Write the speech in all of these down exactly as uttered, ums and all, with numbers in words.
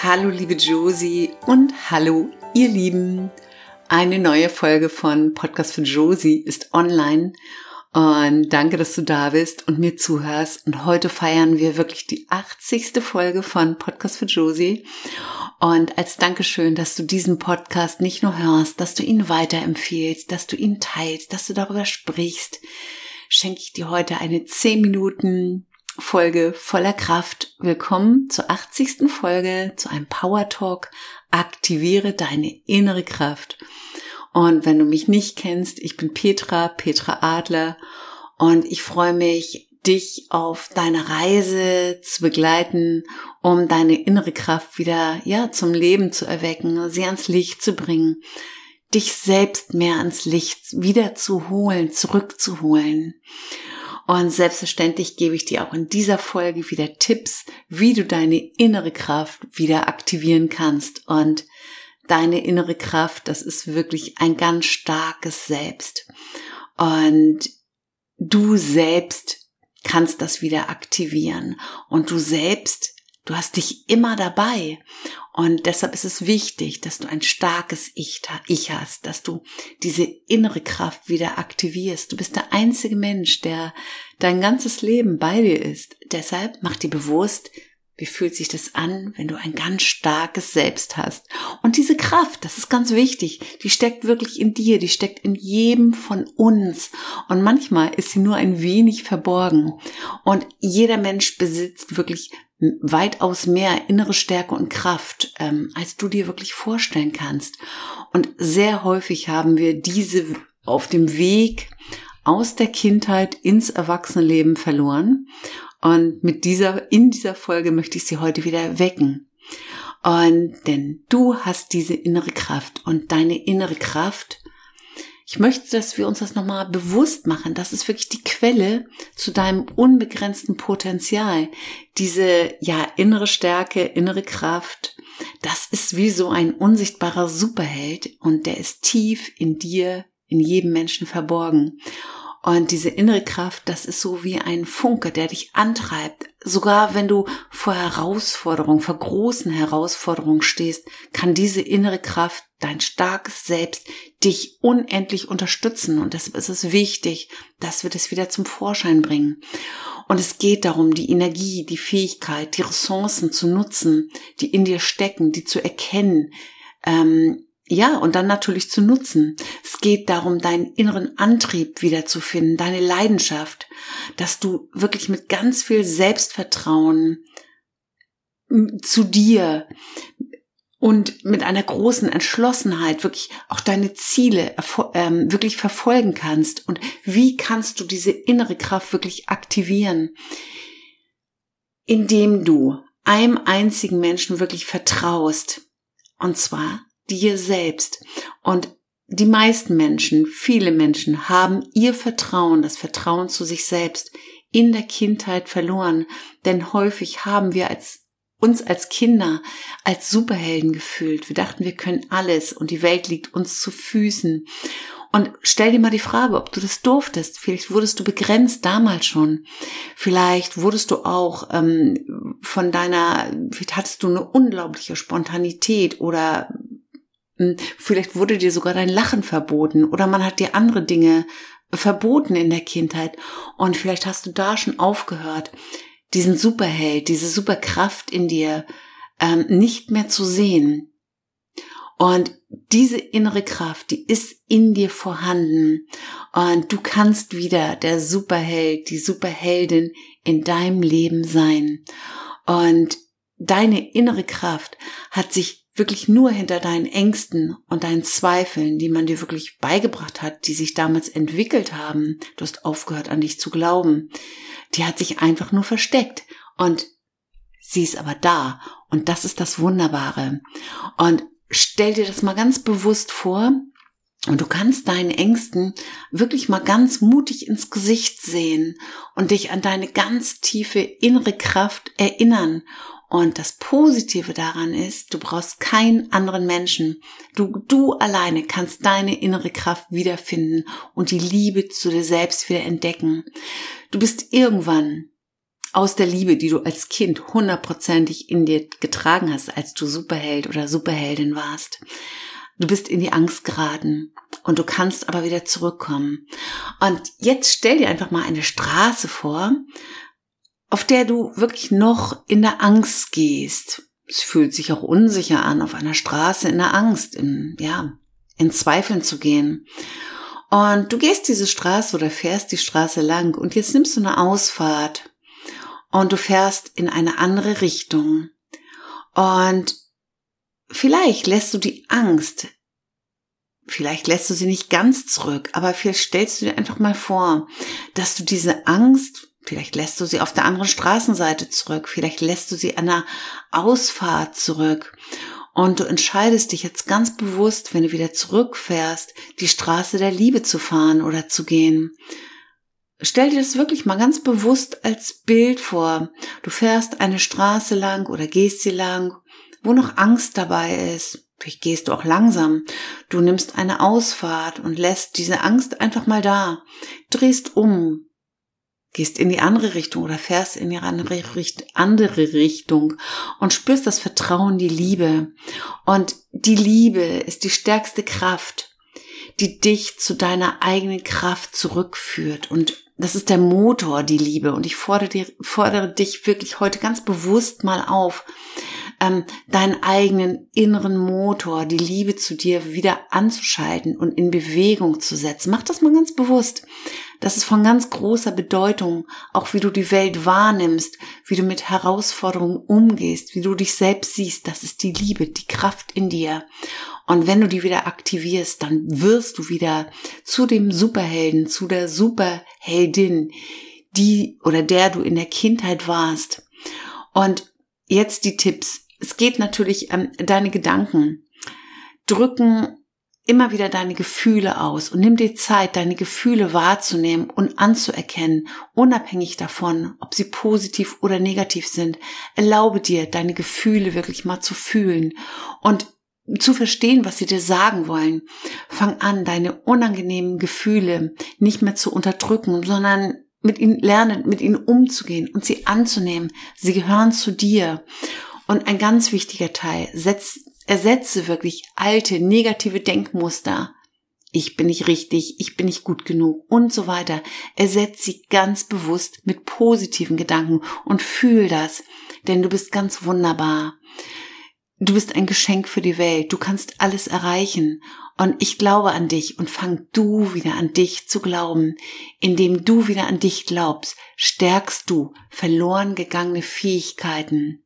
Hallo liebe Josie und hallo ihr Lieben. Eine neue Folge von Podcast für Josie ist online und danke, dass du da bist und mir zuhörst. Und heute feiern wir wirklich die achtzigste Folge von Podcast für Josie. Und als Dankeschön, dass du diesen Podcast nicht nur hörst, dass du ihn weiterempfiehlst, dass du ihn teilst, dass du darüber sprichst, schenke ich dir heute eine zehn Minuten Folge voller Kraft. Willkommen zur achtzigsten Folge, zu einem Power Talk. Aktiviere deine innere Kraft. Und wenn du mich nicht kennst, ich bin Petra, Petra Adler und ich freue mich, dich auf deiner Reise zu begleiten, um deine innere Kraft wieder, ja, zum Leben zu erwecken, sie ans Licht zu bringen, dich selbst mehr ans Licht wieder zu holen, zurückzuholen. Und selbstverständlich gebe ich dir auch in dieser Folge wieder Tipps, wie du deine innere Kraft wieder aktivieren kannst. Und deine innere Kraft, das ist wirklich ein ganz starkes Selbst. Und du selbst kannst das wieder aktivieren. Und du selbst, du hast dich immer dabei. Und deshalb ist es wichtig, dass du ein starkes Ich hast, dass du diese innere Kraft wieder aktivierst. Du bist der einzige Mensch, der dein ganzes Leben bei dir ist. Deshalb mach dir bewusst, wie fühlt sich das an, wenn du ein ganz starkes Selbst hast. Und diese Kraft, das ist ganz wichtig, die steckt wirklich in dir, die steckt in jedem von uns. Und manchmal ist sie nur ein wenig verborgen. Und jeder Mensch besitzt wirklich weitaus mehr innere Stärke und Kraft, ähm, als du dir wirklich vorstellen kannst. Und sehr häufig haben wir diese auf dem Weg aus der Kindheit ins Erwachsenenleben verloren. Und mit dieser, in dieser Folge möchte ich sie heute wieder wecken. Und denn du hast diese innere Kraft und deine innere Kraft, ich möchte, dass wir uns das nochmal bewusst machen. Das ist wirklich die Quelle zu deinem unbegrenzten Potenzial. Diese, ja, innere Stärke, innere Kraft, das ist wie so ein unsichtbarer Superheld und der ist tief in dir, in jedem Menschen verborgen. Und diese innere Kraft, das ist so wie ein Funke, der dich antreibt. Sogar wenn du vor Herausforderungen, vor großen Herausforderungen stehst, kann diese innere Kraft, dein starkes Selbst, dich unendlich unterstützen. Und deshalb ist es wichtig, dass wir das wieder zum Vorschein bringen. Und es geht darum, die Energie, die Fähigkeit, die Ressourcen zu nutzen, die in dir stecken, die zu erkennen, ähm, Ja, und dann natürlich zu nutzen. Es geht darum, deinen inneren Antrieb wiederzufinden, deine Leidenschaft, dass du wirklich mit ganz viel Selbstvertrauen zu dir und mit einer großen Entschlossenheit wirklich auch deine Ziele ähm, wirklich verfolgen kannst. Und wie kannst du diese innere Kraft wirklich aktivieren? Indem du einem einzigen Menschen wirklich vertraust. Und zwar dir selbst. Und die meisten Menschen, viele Menschen haben ihr Vertrauen, das Vertrauen zu sich selbst in der Kindheit verloren. Denn häufig haben wir als, uns als Kinder als Superhelden gefühlt. Wir dachten, wir können alles und die Welt liegt uns zu Füßen. Und stell dir mal die Frage, ob du das durftest. Vielleicht wurdest du begrenzt damals schon. Vielleicht wurdest du auch ähm, von deiner, vielleicht hattest du eine unglaubliche Spontanität oder vielleicht wurde dir sogar dein Lachen verboten oder man hat dir andere Dinge verboten in der Kindheit und vielleicht hast du da schon aufgehört, diesen Superheld, diese Superkraft in dir ähm, nicht mehr zu sehen. Und diese innere Kraft, die ist in dir vorhanden und du kannst wieder der Superheld, die Superheldin in deinem Leben sein. Und deine innere Kraft hat sich wirklich nur hinter deinen Ängsten und deinen Zweifeln, die man dir wirklich beigebracht hat, die sich damals entwickelt haben, du hast aufgehört an dich zu glauben, die hat sich einfach nur versteckt und sie ist aber da und das ist das Wunderbare. Und stell dir das mal ganz bewusst vor und du kannst deinen Ängsten wirklich mal ganz mutig ins Gesicht sehen und dich an deine ganz tiefe innere Kraft erinnern. Und das Positive daran ist, du brauchst keinen anderen Menschen. Du, du alleine kannst deine innere Kraft wiederfinden und die Liebe zu dir selbst wieder entdecken. Du bist irgendwann aus der Liebe, die du als Kind hundertprozentig in dir getragen hast, als du Superheld oder Superheldin warst. Du bist in die Angst geraten und du kannst aber wieder zurückkommen. Und jetzt stell dir einfach mal eine Straße vor, auf der du wirklich noch in der Angst gehst. Es fühlt sich auch unsicher an, auf einer Straße in der Angst, in, ja, in Zweifeln zu gehen. Und du gehst diese Straße oder fährst die Straße lang und jetzt nimmst du eine Ausfahrt und du fährst in eine andere Richtung. Und vielleicht lässt du die Angst, vielleicht lässt du sie nicht ganz zurück, aber vielleicht stellst du dir einfach mal vor, dass du diese Angst, vielleicht lässt du sie auf der anderen Straßenseite zurück, vielleicht lässt du sie an der Ausfahrt zurück und du entscheidest dich jetzt ganz bewusst, wenn du wieder zurückfährst, die Straße der Liebe zu fahren oder zu gehen. Stell dir das wirklich mal ganz bewusst als Bild vor. Du fährst eine Straße lang oder gehst sie lang, wo noch Angst dabei ist. Vielleicht gehst du auch langsam. Du nimmst eine Ausfahrt und lässt diese Angst einfach mal da. Drehst um, gehst in die andere Richtung oder fährst in die andere Richtung und spürst das Vertrauen, die Liebe. Und die Liebe ist die stärkste Kraft, die dich zu deiner eigenen Kraft zurückführt. Und das ist der Motor, die Liebe. Und ich fordere, dir, fordere dich wirklich heute ganz bewusst mal auf, ähm, deinen eigenen inneren Motor, die Liebe zu dir wieder anzuschalten und in Bewegung zu setzen. Mach das mal ganz bewusst. Das ist von ganz großer Bedeutung, auch wie du die Welt wahrnimmst, wie du mit Herausforderungen umgehst, wie du dich selbst siehst. Das ist die Liebe, die Kraft in dir. Und wenn du die wieder aktivierst, dann wirst du wieder zu dem Superhelden, zu der Superheldin, die oder der du in der Kindheit warst. Und jetzt die Tipps. Es geht natürlich um deine Gedanken. Drücken immer wieder deine Gefühle aus und nimm dir Zeit, deine Gefühle wahrzunehmen und anzuerkennen, unabhängig davon, ob sie positiv oder negativ sind. Erlaube dir, deine Gefühle wirklich mal zu fühlen und zu verstehen, was sie dir sagen wollen. Fang an, deine unangenehmen Gefühle nicht mehr zu unterdrücken, sondern mit ihnen lernen, mit ihnen umzugehen und sie anzunehmen. Sie gehören zu dir. Und ein ganz wichtiger Teil, setz, ersetze wirklich alte, negative Denkmuster. Ich bin nicht richtig, ich bin nicht gut genug und so weiter. Ersetze sie ganz bewusst mit positiven Gedanken und fühl das, denn du bist ganz wunderbar. Du bist ein Geschenk für die Welt. Du kannst alles erreichen. Und ich glaube an dich und fang du wieder an dich zu glauben. Indem du wieder an dich glaubst, stärkst du verloren gegangene Fähigkeiten.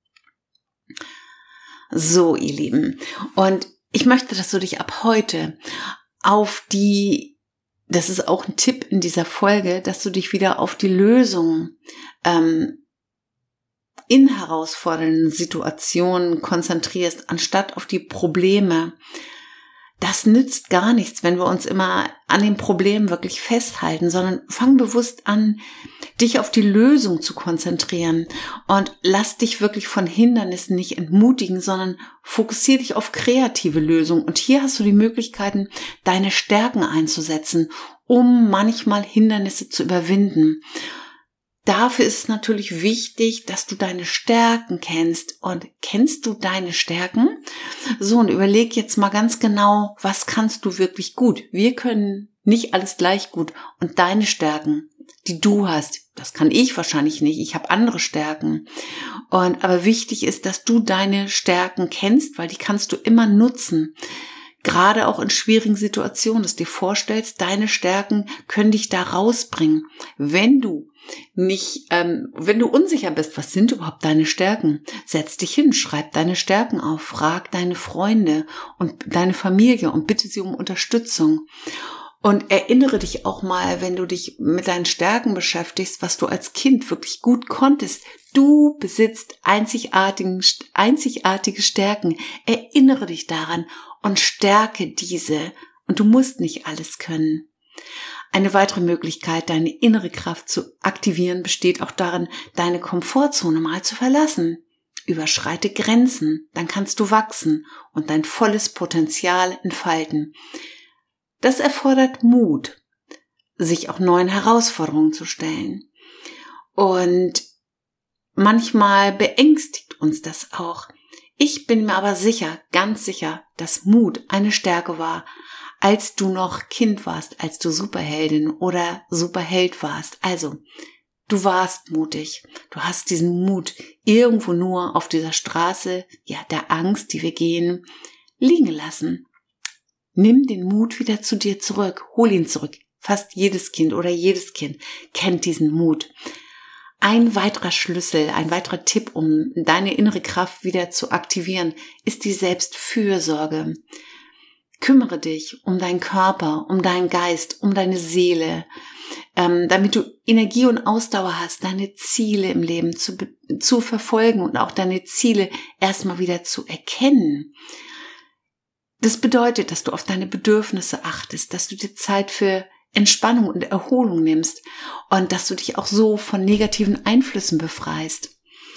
So, ihr Lieben. Und ich möchte, dass du dich ab heute auf die, das ist auch ein Tipp in dieser Folge, dass du dich wieder auf die Lösung ähm, in herausfordernden Situationen konzentrierst, anstatt auf die Probleme. Das nützt gar nichts, wenn wir uns immer an den Problemen wirklich festhalten, sondern fang bewusst an, dich auf die Lösung zu konzentrieren und lass dich wirklich von Hindernissen nicht entmutigen, sondern fokussiere dich auf kreative Lösungen. Und hier hast du die Möglichkeiten, deine Stärken einzusetzen, um manchmal Hindernisse zu überwinden. Dafür ist es natürlich wichtig, dass du deine Stärken kennst. Und kennst du deine Stärken? So, und überleg jetzt mal ganz genau, was kannst du wirklich gut? Wir können nicht alles gleich gut. Und deine Stärken, die du hast, das kann ich wahrscheinlich nicht. Ich habe andere Stärken. Und aber wichtig ist, dass du deine Stärken kennst, weil die kannst du immer nutzen. Gerade auch in schwierigen Situationen, dass du dir vorstellst, deine Stärken können dich da rausbringen. Wenn du nicht, ähm, wenn du unsicher bist, was sind überhaupt deine Stärken? Setz dich hin, schreib deine Stärken auf, frag deine Freunde und deine Familie und bitte sie um Unterstützung. Und erinnere dich auch mal, wenn du dich mit deinen Stärken beschäftigst, was du als Kind wirklich gut konntest. Du besitzt einzigartigen, einzigartige Stärken. Erinnere dich daran und stärke diese. Und du musst nicht alles können. Eine weitere Möglichkeit, deine innere Kraft zu aktivieren, besteht auch darin, deine Komfortzone mal zu verlassen. Überschreite Grenzen, dann kannst du wachsen und dein volles Potenzial entfalten. Das erfordert Mut, sich auch neuen Herausforderungen zu stellen. Und manchmal beängstigt uns das auch. Ich bin mir aber sicher, ganz sicher, dass Mut eine Stärke war, als du noch Kind warst, als du Superheldin oder Superheld warst. Also, du warst mutig. Du hast diesen Mut irgendwo nur auf dieser Straße, ja, der Angst, die wir gehen, liegen lassen. Nimm den Mut wieder zu dir zurück. Hol ihn zurück. Fast jedes Kind oder jedes Kind kennt diesen Mut. Ein weiterer Schlüssel, ein weiterer Tipp, um deine innere Kraft wieder zu aktivieren, ist die Selbstfürsorge. Kümmere dich um deinen Körper, um deinen Geist, um deine Seele, ähm, damit du Energie und Ausdauer hast, deine Ziele im Leben zu, zu verfolgen und auch deine Ziele erstmal wieder zu erkennen. Das bedeutet, dass du auf deine Bedürfnisse achtest, dass du dir Zeit für Entspannung und Erholung nimmst und dass du dich auch so von negativen Einflüssen befreist.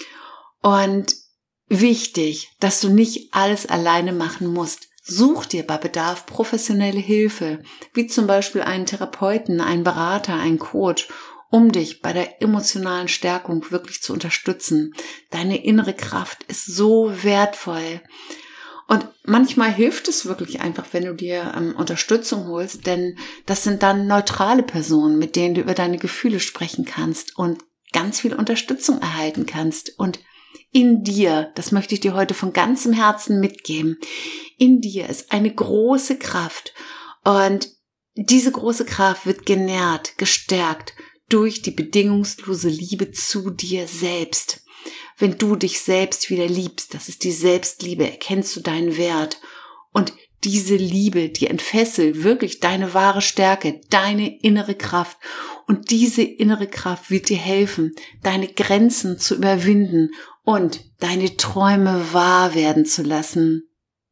Und wichtig, dass du nicht alles alleine machen musst. Such dir bei Bedarf professionelle Hilfe, wie zum Beispiel einen Therapeuten, einen Berater, einen Coach, um dich bei der emotionalen Stärkung wirklich zu unterstützen. Deine innere Kraft ist so wertvoll. Und manchmal hilft es wirklich einfach, wenn du dir ähm, Unterstützung holst, denn das sind dann neutrale Personen, mit denen du über deine Gefühle sprechen kannst und ganz viel Unterstützung erhalten kannst. Und in dir, das möchte ich dir heute von ganzem Herzen mitgeben, in dir ist eine große Kraft und diese große Kraft wird genährt, gestärkt durch die bedingungslose Liebe zu dir selbst. Wenn du dich selbst wieder liebst, das ist die Selbstliebe, erkennst du deinen Wert. Und diese Liebe, die entfesselt wirklich deine wahre Stärke, deine innere Kraft. Und diese innere Kraft wird dir helfen, deine Grenzen zu überwinden und deine Träume wahr werden zu lassen.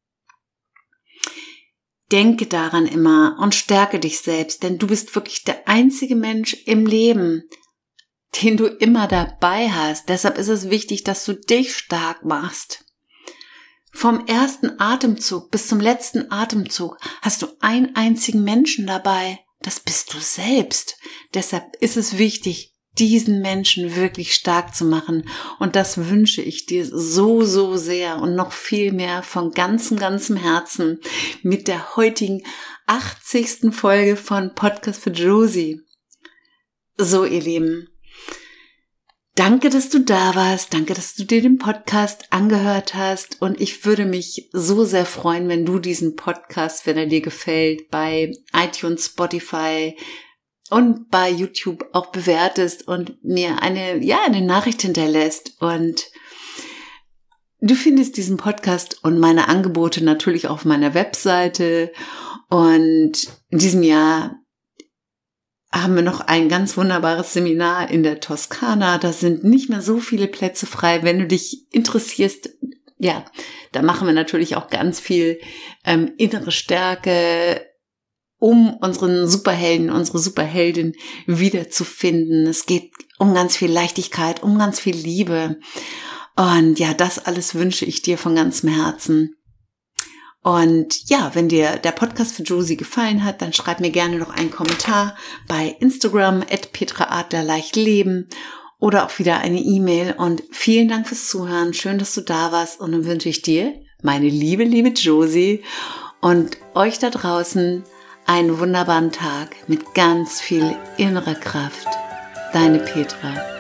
Denke daran immer und stärke dich selbst, denn du bist wirklich der einzige Mensch im Leben, den du immer dabei hast. Deshalb ist es wichtig, dass du dich stark machst. Vom ersten Atemzug bis zum letzten Atemzug hast du einen einzigen Menschen dabei. Das bist du selbst. Deshalb ist es wichtig, diesen Menschen wirklich stark zu machen. Und das wünsche ich dir so, so sehr und noch viel mehr von ganzem, ganzem Herzen mit der heutigen achtzigsten Folge von Podcast für Josie. So, ihr Lieben. Danke, dass du da warst. Danke, dass du dir den Podcast angehört hast. Und ich würde mich so sehr freuen, wenn du diesen Podcast, wenn er dir gefällt, bei iTunes, Spotify und bei YouTube auch bewertest und mir eine, ja, eine Nachricht hinterlässt. Und du findest diesen Podcast und meine Angebote natürlich auf meiner Webseite. Und in diesem Jahr haben wir noch ein ganz wunderbares Seminar in der Toskana. Da sind nicht mehr so viele Plätze frei. Wenn du dich interessierst, ja, da machen wir natürlich auch ganz viel ähm, innere Stärke, um unseren Superhelden, unsere Superheldin wiederzufinden. Es geht um ganz viel Leichtigkeit, um ganz viel Liebe. Und ja, das alles wünsche ich dir von ganzem Herzen. Und ja, wenn dir der Podcast für Josie gefallen hat, dann schreib mir gerne noch einen Kommentar bei Instagram at petra adler leicht leben oder auch wieder eine E-Mail. Und vielen Dank fürs Zuhören. Schön, dass du da warst. Und dann wünsche ich dir, meine liebe, liebe Josie und euch da draußen einen wunderbaren Tag mit ganz viel innerer Kraft. Deine Petra.